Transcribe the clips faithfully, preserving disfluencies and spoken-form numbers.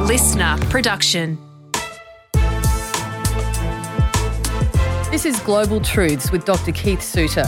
A listener production. This is Global Truths with Doctor Keith Suter.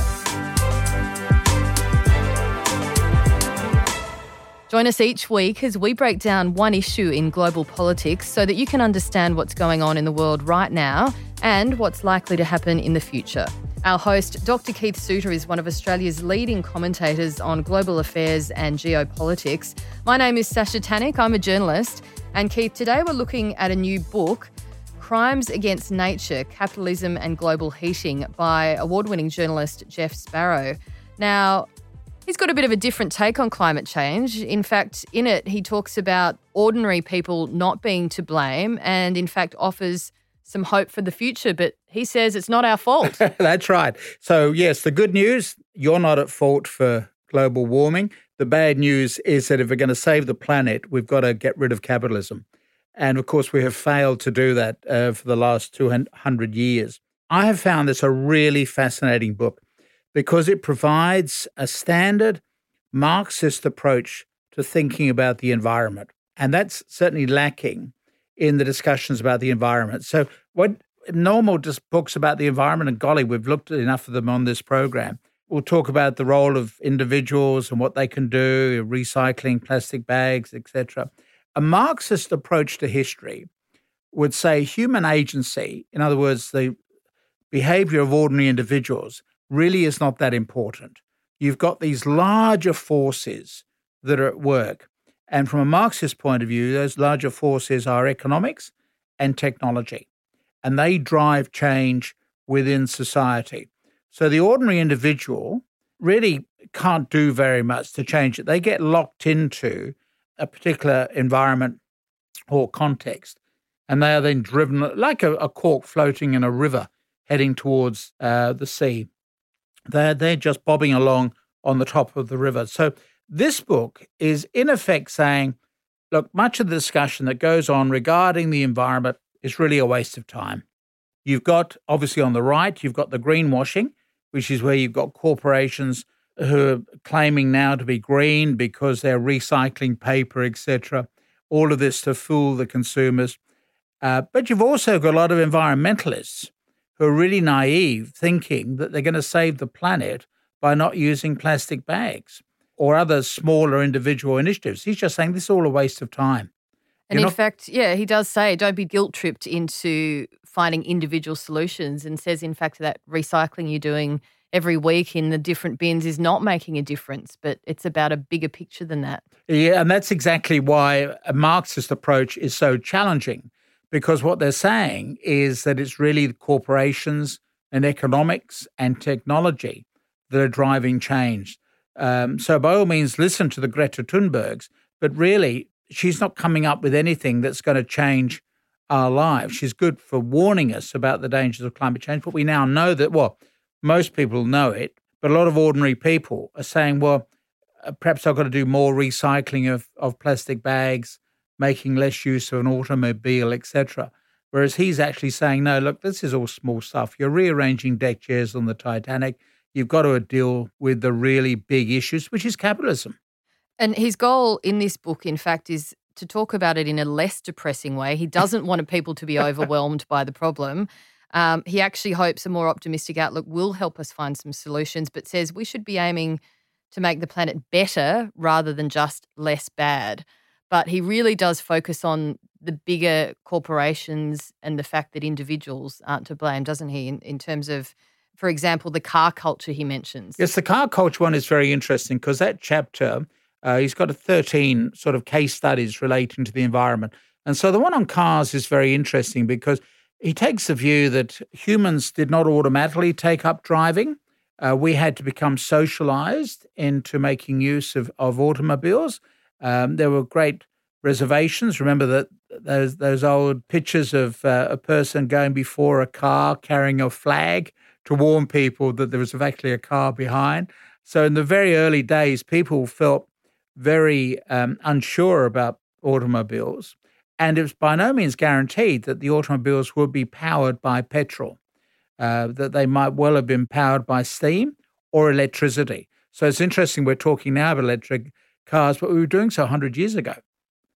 Join us each week as we break down one issue in global politics so that you can understand what's going on in the world right now and what's likely to happen in the future. Our host, Doctor Keith Suter, is one of Australia's leading commentators on global affairs and geopolitics. My name is Sasha Tanik. I'm a journalist. And Keith, today we're looking at a new book, Crimes Against Nature, Capitalism and Global Heating, by award-winning journalist Jeff Sparrow. Now, he's got a bit of a different take on climate change. In fact, in it, he talks about ordinary people not being to blame and, in fact, offers some hope for the future. But he says it's not our fault. That's right. So, yes, the good news, you're not at fault for global warming. The bad news is that if we're going to save the planet, we've got to get rid of capitalism. And, of course, we have failed to do that uh, for the last two hundred years. I have found this a really fascinating book because it provides a standard Marxist approach to thinking about the environment. And that's certainly lacking in the discussions about the environment. So what normal just books about the environment, and golly, we've looked at enough of them on this program. We'll talk about the role of individuals and what they can do, recycling plastic bags, et cetera. A Marxist approach to history would say human agency, in other words, the behavior of ordinary individuals, really is not that important. You've got these larger forces that are at work. And from a Marxist point of view, those larger forces are economics and technology, and they drive change within society. So the ordinary individual really can't do very much to change it. They get locked into a particular environment or context, and they are then driven like a, a cork floating in a river heading towards uh, the sea. They're, they're just bobbing along on the top of the river. So this book is in effect saying, look, much of the discussion that goes on regarding the environment is really a waste of time. You've got, obviously on the right, you've got the greenwashing, which is where you've got corporations who are claiming now to be green because they're recycling paper, et cetera. All of this to fool the consumers. Uh, but you've also got a lot of environmentalists who are really naive, thinking that they're going to save the planet by not using plastic bags or other smaller individual initiatives. He's just saying this is all a waste of time. And You're in not- fact, yeah, he does say don't be guilt-tripped into finding individual solutions, and says, in fact, that recycling you're doing every week in the different bins is not making a difference, but it's about a bigger picture than that. Yeah, and that's exactly why a Marxist approach is so challenging, because what they're saying is that it's really the corporations and economics and technology that are driving change. Um, so by all means, listen to the Greta Thunbergs, but really she's not coming up with anything that's going to change our lives. She's good for warning us about the dangers of climate change, but we now know that, well, most people know it, but a lot of ordinary people are saying, well, uh, perhaps I've got to do more recycling of, of plastic bags, making less use of an automobile, et cetera. Whereas he's actually saying, no, look, this is all small stuff. You're rearranging deck chairs on the Titanic. You've got to deal with the really big issues, which is capitalism. And his goal in this book, in fact, is to talk about it in a less depressing way. He doesn't want people to be overwhelmed by the problem. Um, he actually hopes a more optimistic outlook will help us find some solutions, but says we should be aiming to make the planet better rather than just less bad. But he really does focus on the bigger corporations and the fact that individuals aren't to blame, doesn't he, in, in terms of, for example, the car culture he mentions? Yes, the car culture one is very interesting because that chapter, uh, he's got a thirteen sort of case studies relating to the environment. And so the one on cars is very interesting because he takes the view that humans did not automatically take up driving. Uh, we had to become socialized into making use of, of automobiles. Um, there were great reservations. Remember that those those old pictures of uh, a person going before a car carrying a flag to warn people that there was actually a car behind. So in the very early days, people felt very um, unsure about automobiles. And it was by no means guaranteed that the automobiles would be powered by petrol, uh, that they might well have been powered by steam or electricity. So it's interesting we're talking now about electric cars, but we were doing so one hundred years ago.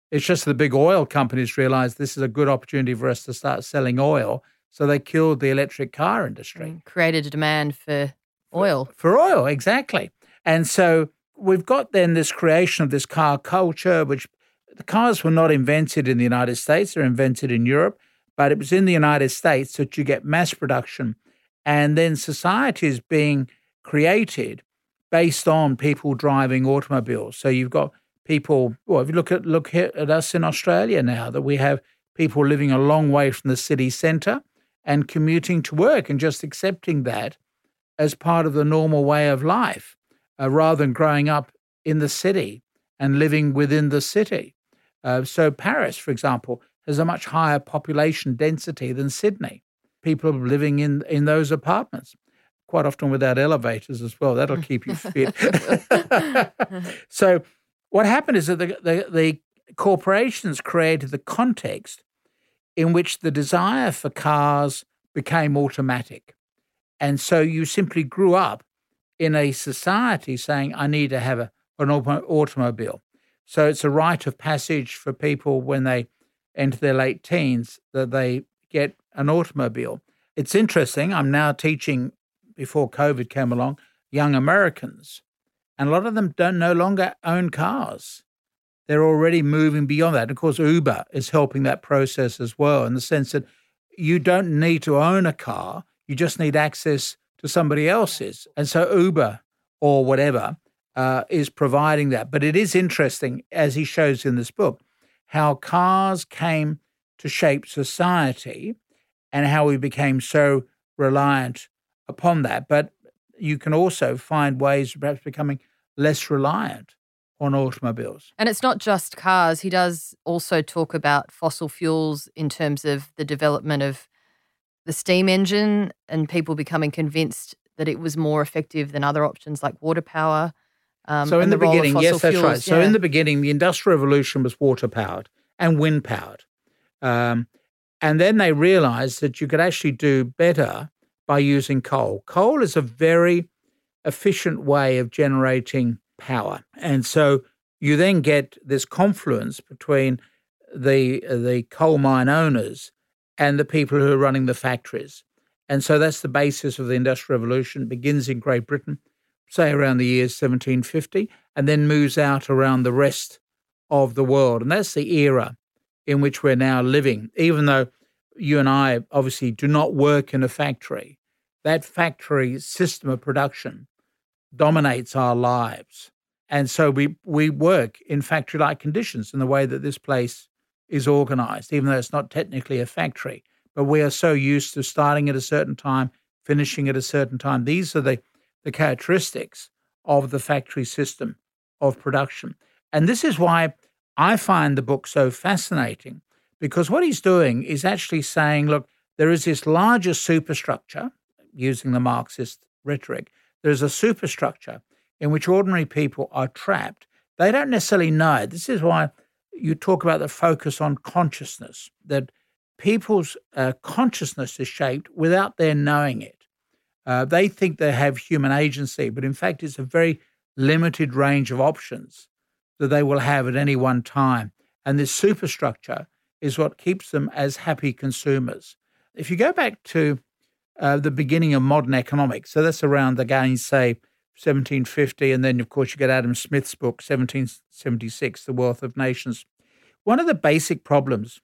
It's just the big oil companies realized this is a good opportunity for us to start selling oil. So they killed the electric car industry. And created a demand for oil. For, for oil, exactly. And so we've got then this creation of this car culture, which the cars were not invented in the United States. They're invented in Europe. But it was in the United States that you get mass production. And then society is being created based on people driving automobiles. So you've got people, well, if you look at look at us in Australia now, that we have people living a long way from the city centre and commuting to work and just accepting that as part of the normal way of life, uh, rather than growing up in the city and living within the city. Uh, so Paris, for example, has a much higher population density than Sydney. People are living in, in those apartments, quite often without elevators as well. That'll keep you fit. So what happened is that the, the, the corporations created the context in which the desire for cars became automatic. And so you simply grew up in a society saying, I need to have a, an automobile. So it's a rite of passage for people when they enter their late teens that they get an automobile. It's interesting. I'm now teaching, before COVID came along, young Americans, and a lot of them don't no longer own cars. They're already moving beyond that. Of course, Uber is helping that process as well, in the sense that you don't need to own a car. You just need access to somebody else's. And so Uber or whatever uh, is providing that. But it is interesting, as he shows in this book, how cars came to shape society and how we became so reliant upon that. But you can also find ways of perhaps becoming less reliant on automobiles. And it's not just cars. He does also talk about fossil fuels in terms of the development of the steam engine and people becoming convinced that it was more effective than other options like water power. Um, so in the, the beginning, yes, that's fuels, right. So yeah. in the beginning, the Industrial Revolution was water-powered and wind-powered. Um, and then they realized that you could actually do better by using coal. Coal is a very efficient way of generating power. And so you then get this confluence between the the coal mine owners and the people who are running the factories. And so that's the basis of the Industrial Revolution. It begins in Great Britain, say around the year seventeen fifty, and then moves out around the rest of the world. And that's the era in which we're now living. Even though you and I obviously do not work in a factory, that factory system of production dominates our lives. And so we, we work in factory-like conditions in the way that this place is organized, even though it's not technically a factory. But we are so used to starting at a certain time, finishing at a certain time. These are the, the characteristics of the factory system of production. And this is why I find the book so fascinating, because what he's doing is actually saying, look, there is this larger superstructure, using the Marxist rhetoric, there's a superstructure in which ordinary people are trapped. They don't necessarily know it. This is why you talk about the focus on consciousness, that people's uh, consciousness is shaped without their knowing it. Uh, they think they have human agency, but in fact it's a very limited range of options that they will have at any one time. And this superstructure is what keeps them as happy consumers. If you go back to uh, the beginning of modern economics, so that's around, again, say, seventeen fifty, and then, of course, you get Adam Smith's book, seventeen seventy-six, The Wealth of Nations. One of the basic problems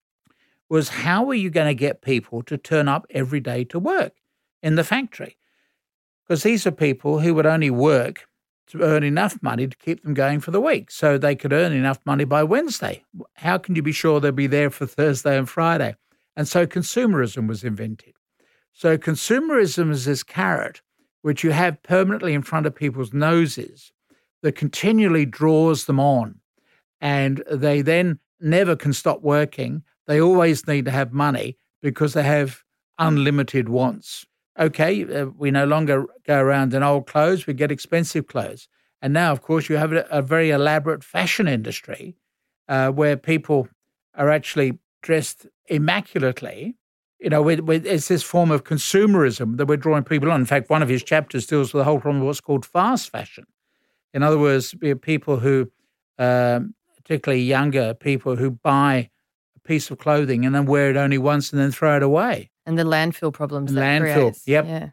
was, how were you going to get people to turn up every day to work in the factory? Because these are people who would only work to earn enough money to keep them going for the week, so they could earn enough money by Wednesday. How can you be sure they'll be there for Thursday and Friday? And so consumerism was invented. So consumerism is this carrot which you have permanently in front of people's noses that continually draws them on. And they then never can stop working. They always need to have money because they have unlimited wants. Okay, uh, we no longer go around in old clothes, we get expensive clothes. And now, of course, you have a, a very elaborate fashion industry uh, where people are actually dressed immaculately. You know, we, we, it's this form of consumerism that we're drawing people on. In fact, one of his chapters deals with the whole problem of what's called fast fashion. In other words, people who um, particularly younger people who buy a piece of clothing and then wear it only once and then throw it away. And the landfill problems And that landfill, creates. yep. Yeah.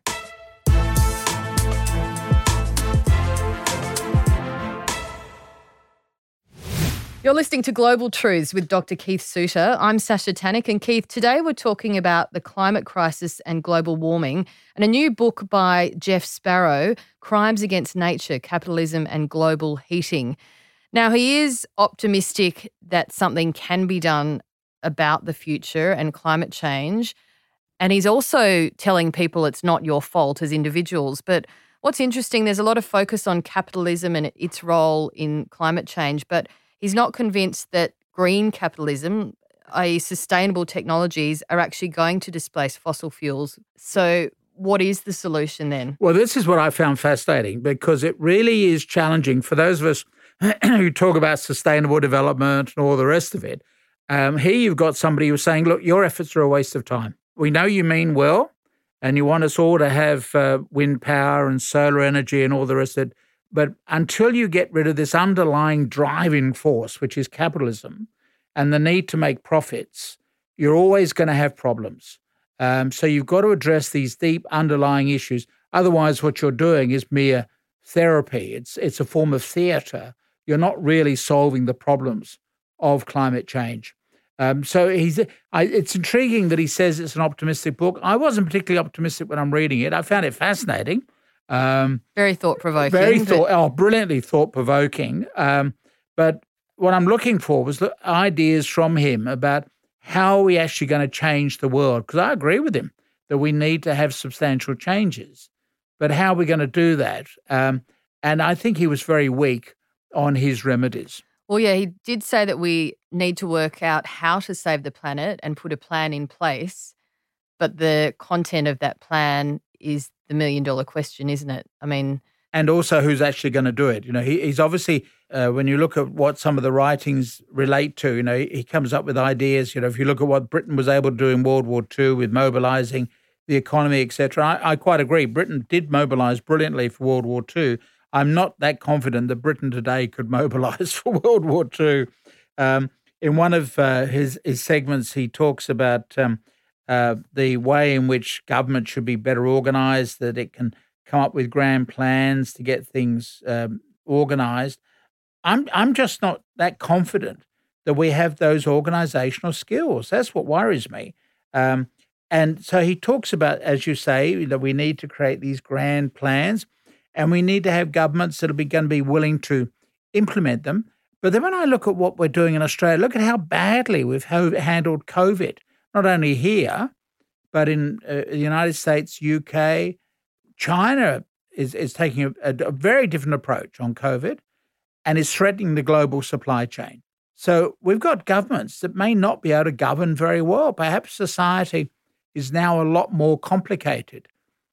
You're listening to Global Truths with Doctor Keith Suter. I'm Sasha Tannick, and Keith, today we're talking about the climate crisis and global warming and a new book by Jeff Sparrow, Crimes Against Nature, Capitalism and Global Heating. Now, he is optimistic that something can be done about the future and climate change, and he's also telling people it's not your fault as individuals. But what's interesting, there's a lot of focus on capitalism and its role in climate change, but he's not convinced that green capitalism, that is sustainable technologies, are actually going to displace fossil fuels. So what is the solution then? Well, this is what I found fascinating, because it really is challenging for those of us who talk about sustainable development and all the rest of it. Um, here you've got somebody who's saying, look, your efforts are a waste of time. We know you mean well, and you want us all to have uh, wind power and solar energy and all the rest of it. But until you get rid of this underlying driving force, which is capitalism, and the need to make profits, you're always going to have problems. Um, so you've got to address these deep underlying issues. Otherwise, what you're doing is mere therapy. It's it's a form of theatre. You're not really solving the problems of climate change. Um, so he's. I, it's intriguing that he says it's an optimistic book. I wasn't particularly optimistic when I'm reading it. I found it fascinating. Um, very thought-provoking. Very thought, oh, brilliantly thought-provoking. Um, but what I'm looking for was the ideas from him about how are we actually going to change the world? Because I agree with him that we need to have substantial changes. But how are we going to do that? Um, and I think he was very weak on his remedies. Well, yeah, he did say that we need to work out how to save the planet and put a plan in place. But the content of that plan is the million-dollar question, isn't it? I mean... And also who's actually going to do it. You know, he, he's obviously, uh, when you look at what some of the writings relate to, you know, he, he comes up with ideas. You know, if you look at what Britain was able to do in World War Two with mobilising the economy, et cetera, I, I quite agree. Britain did mobilise brilliantly for World War Two. I'm not that confident that Britain today could mobilise for World War Two. Um, in one of uh, his, his segments, he talks about... Um, Uh, the way in which government should be better organised, that it can come up with grand plans to get things um, organised. I'm I'm just not that confident that we have those organisational skills. That's what worries me. Um, and so he talks about, as you say, that we need to create these grand plans, and we need to have governments that are going to be willing to implement them. But then when I look at what we're doing in Australia, look at how badly we've ho- handled COVID. Not only here, but in uh, the United States, U K, China is, is taking a, a, a very different approach on COVID and is threatening the global supply chain. So we've got governments that may not be able to govern very well. Perhaps society is now a lot more complicated.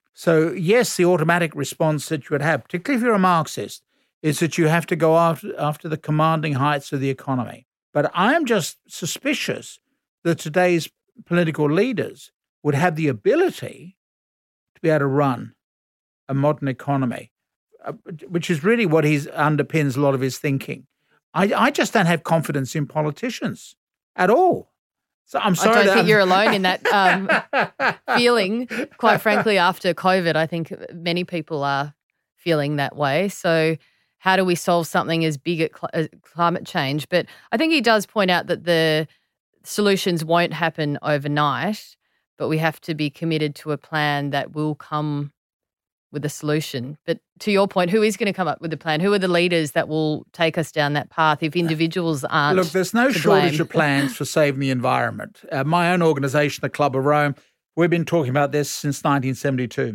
So yes, the automatic response that you would have, particularly if you're a Marxist, is that you have to go after, after the commanding heights of the economy. But I am just suspicious that today's political leaders would have the ability to be able to run a modern economy, uh, which is really what he underpins a lot of his thinking. I, I just don't have confidence in politicians at all. So I'm sorry. I don't that think I'm... you're alone in that um, feeling. Quite frankly, after COVID, I think many people are feeling that way. So how do we solve something as big as climate change? But I think he does point out that the solutions won't happen overnight, but we have to be committed to a plan that will come with a solution. But to your point, who is going to come up with a plan? Who are the leaders that will take us down that path if individuals aren't? Look, there's no to shortage blame? of plans for saving the environment. Uh, my own organisation, the Club of Rome, we've been talking about this since nineteen seventy-two,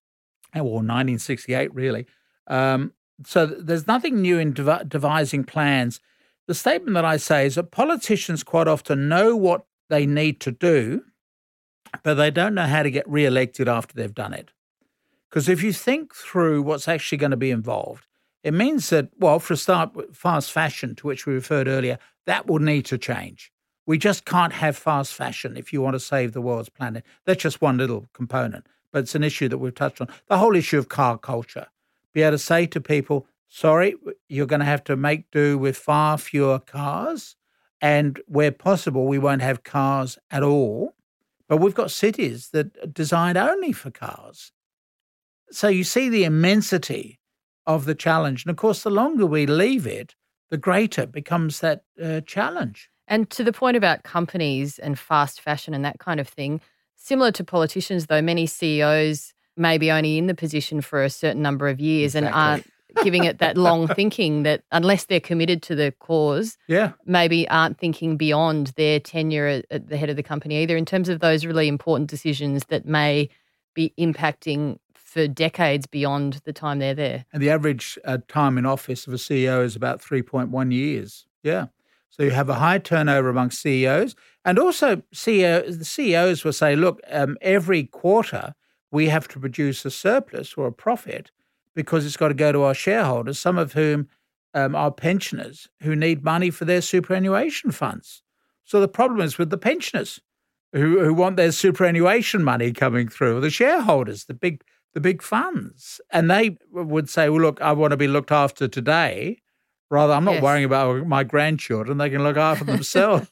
or nineteen sixty-eight, really. Um, so there's nothing new in dev- devising plans. The statement that I say is that politicians quite often know what they need to do, but they don't know how to get re-elected after they've done it. Because if you think through what's actually going to be involved, it means that, well, for a start, fast fashion, to which we referred earlier, that will need to change. We just can't have fast fashion if you want to save the world's planet. That's just one little component, but it's an issue that we've touched on. The whole issue of car culture. Be able to say to people, sorry, you're going to have to make do with far fewer cars. And where possible, we won't have cars at all. But we've got cities that are designed only for cars. So you see the immensity of the challenge. And of course, the longer we leave it, the greater becomes that uh, challenge. And to the point about companies and fast fashion and that kind of thing, similar to politicians, though, many C E Os may be only in the position for a certain number of years exactly. and aren't giving it that long thinking, that unless they're committed to the cause, yeah. maybe aren't thinking beyond their tenure at, at the head of the company either, in terms of those really important decisions that may be impacting for decades beyond the time they're there. And the average uh, time in office of a C E O is about three point one years. Yeah. So you have a high turnover amongst C E Os. And also C E Os, the C E Os will say, look, um, every quarter we have to produce a surplus or a profit because it's got to go to our shareholders, some of whom um, are pensioners who need money for their superannuation funds. So the problem is with the pensioners who, who want their superannuation money coming through, the shareholders, the big the big funds. And they would say, well, look, I want to be looked after today. Rather, I'm not yes. worrying about my grandchildren. They can look after themselves.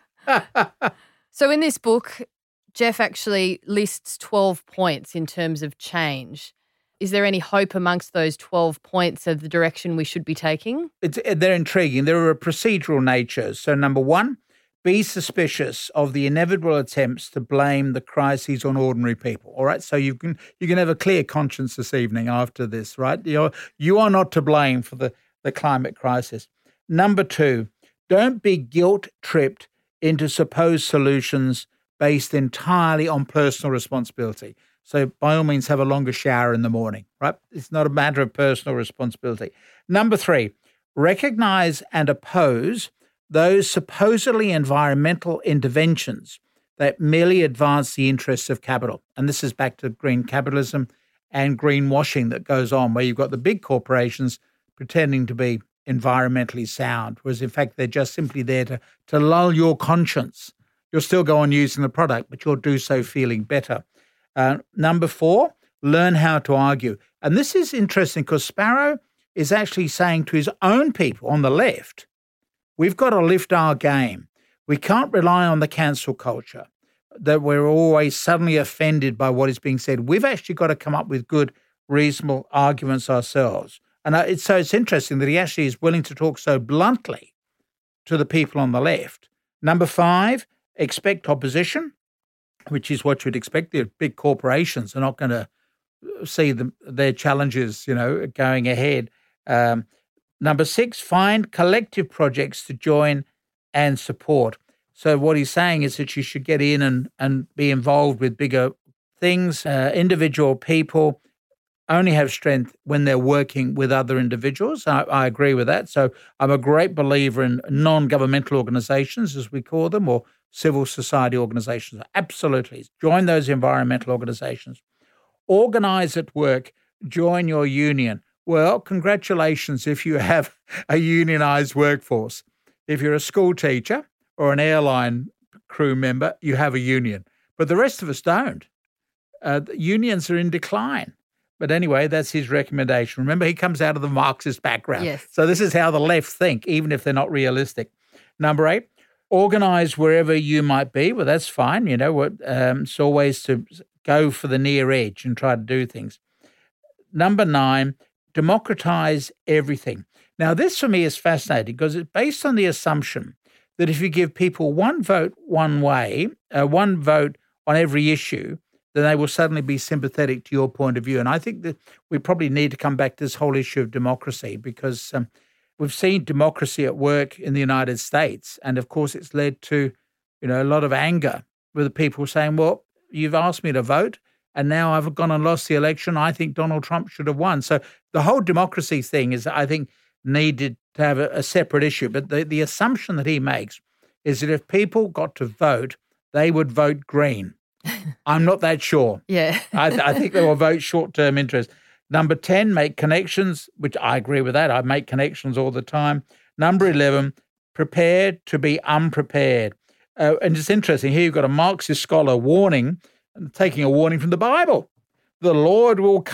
So in this book, Jeff actually lists twelve points in terms of change. Is there any hope amongst those twelve points of the direction we should be taking? It's, they're intriguing. They're a procedural nature. So number one, be suspicious of the inevitable attempts to blame the crises on ordinary people. All right, so you can you can have a clear conscience this evening after this, right? You're, you are not to blame for the, the climate crisis. Number two, don't be guilt-tripped into supposed solutions based entirely on personal responsibility. So by all means, have a longer shower in the morning, right? It's not a matter of personal responsibility. Number three, recognize and oppose those supposedly environmental interventions that merely advance the interests of capital. And this is back to green capitalism and greenwashing that goes on, where you've got the big corporations pretending to be environmentally sound, whereas in fact they're just simply there to, to lull your conscience. You'll still go on using the product, but you'll do so feeling better. Uh, number four, learn how to argue. And this is interesting because Sparrow is actually saying to his own people on the left, we've got to lift our game. We can't rely on the cancel culture, that we're always suddenly offended by what is being said. We've actually got to come up with good, reasonable arguments ourselves. And it's, so it's interesting that he actually is willing to talk so bluntly to the people on the left. Number five, expect opposition, which is what you'd expect. The big corporations are not going to see the, their challenges, you know, going ahead. Um, number six, find collective projects to join and support. So what he's saying is that you should get in and, and be involved with bigger things. Uh, individual people only have strength when they're working with other individuals. I, I agree with that. So I'm a great believer in non-governmental organizations, as we call them, or civil society organizations. Absolutely. Join those environmental organizations. Organize at work. Join your union. Well, congratulations if you have a unionized workforce. If you're a school teacher or an airline crew member, you have a union. But the rest of us don't. Uh, unions are in decline. But anyway, that's his recommendation. Remember, he comes out of the Marxist background. Yes. So this is how the left think, even if they're not realistic. Number eight, organize wherever you might be. Well, that's fine. You know, um, it's always to go for the near edge and try to do things. Number nine, democratize everything. Now, this for me is fascinating because it's based on the assumption that if you give people one vote one way, uh, one vote on every issue, then they will suddenly be sympathetic to your point of view. And I think that we probably need to come back to this whole issue of democracy because um, we've seen democracy at work in the United States. And of course, it's led to, you know, a lot of anger with the people saying, well, you've asked me to vote and now I've gone and lost the election. I think Donald Trump should have won. So the whole democracy thing is, I think, needed to have a, a separate issue. But the, the assumption that he makes is that if people got to vote, they would vote green. I'm not that sure. Yeah. I, I think they will vote short-term interest. Number ten, make connections, which I agree with that. I make connections all the time. Number eleven, prepare to be unprepared. Uh, and it's interesting. Here you've got a Marxist scholar warning, taking a warning from the Bible. The Lord will come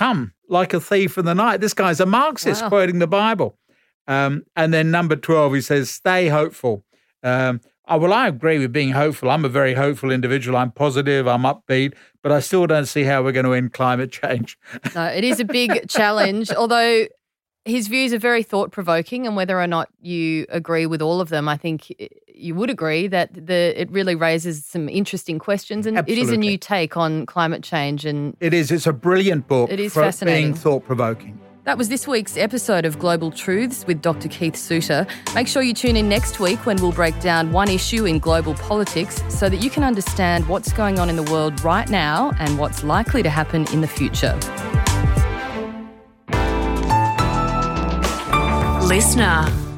like a thief in the night. This guy's a Marxist Wow. quoting the Bible. Um, and then number twelve, he says, stay hopeful. Um, oh, well, I agree with being hopeful. I'm a very hopeful individual. I'm positive. I'm upbeat. But I still don't see how we're going to end climate change. No, it is a big challenge, although his views are very thought-provoking, and whether or not you agree with all of them, I think you would agree that the it really raises some interesting questions, and Absolutely. it is a new take on climate change. And It is. It's a brilliant book It is for fascinating. being thought-provoking. that was this week's episode of Global Truths with Doctor Keith Suter. Make sure you tune in next week when we'll break down one issue in global politics so that you can understand what's going on in the world right now and what's likely to happen in the future. Listener.